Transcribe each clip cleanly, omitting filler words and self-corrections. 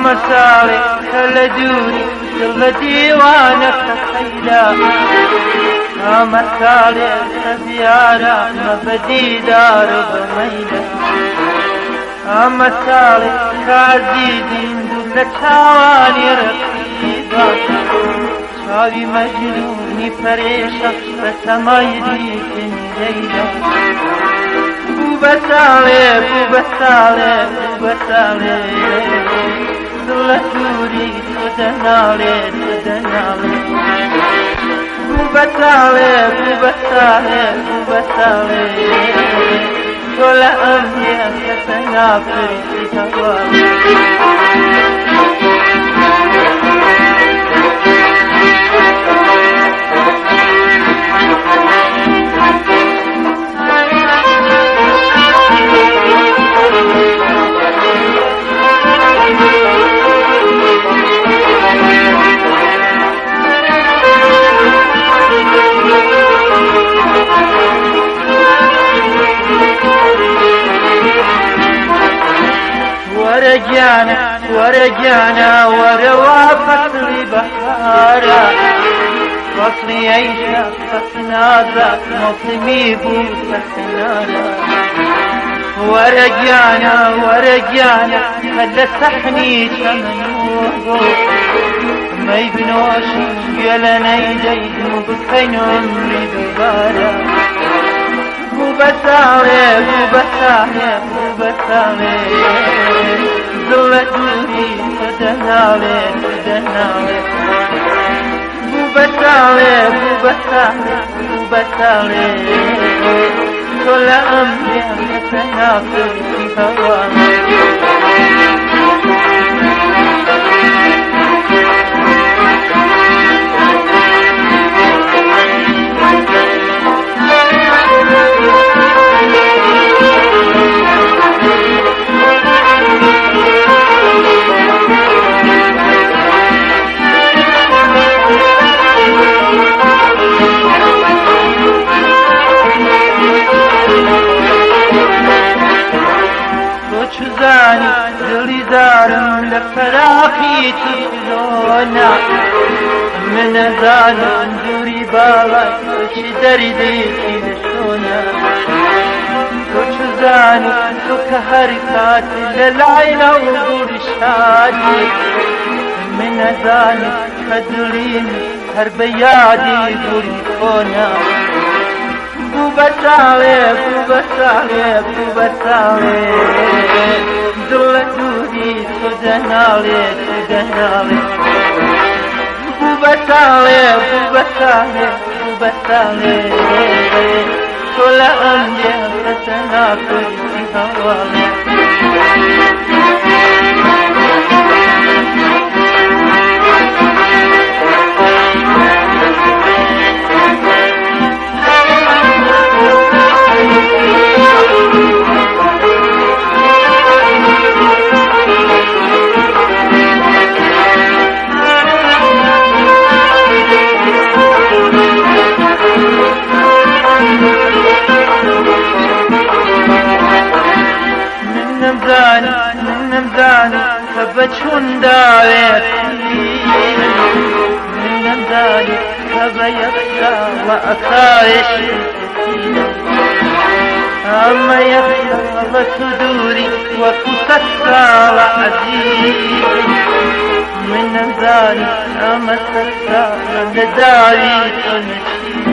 مسالي خلدوني دل ديوانك خيلا مسالي سبيارا مبدي دار بميلا مسالي كعزيزين دل تاواني رقيبا شاوي مجنوني فريشة بسماي ديكن ليلا بوبسالي بوبسالي بوبسالي دلتوري تدنالي تدنالي بوبسالي بوبسالي بوبسالي كل أمني تتنافر في هواي ورجعنا ورجعنا وروا فصل بحارا فصل عيشة فصلنا ذات موسمي بوسكنارا ورجعنا ورجعنا هلا سحني شمنوه ما يبنوش يلنا يدي مبكين عمري ببارا بوبسالي بوبسالي بوبسالي دلتوري تدنالي تدنالي بوبسالي بوبسالي بوبسالي كل أمري تتنافر في هواي چوزانی دلی دارم لفراقی تفلونا من زانم جوری بالای چی دریدی کی نشونا تو چوزانی تو که حرکاتی للعینا و دور شادی من زانی کدلیم هر بیادی دوری کونا بوبسالي بوبسالي بوبسالي دلتوري تدنالي تدنالي بوبسالي بوبسالي بوبسالي كل أمري تتنافر في هواي من زاني فبتشون داويتي من زاني فبيخشى وأخايش أما يخشى وتدوري وكسكى وعزيز من زاني أما سكى نداري تنشي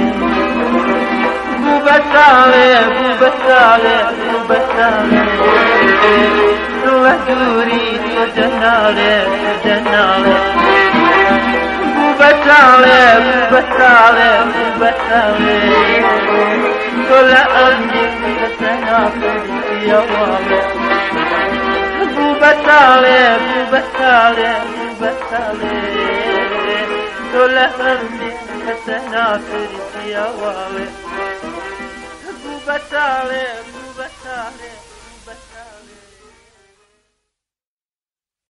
بوبسالي بوبسالي بوبسالي دلتوري تدنالي تدنالي بوبسالي بوبسالي بوبسالي كل أمري تتنافر في هواي بوبسالي بوبسالي بوبسالي كل أمري تتنافر في هواي بوبسالي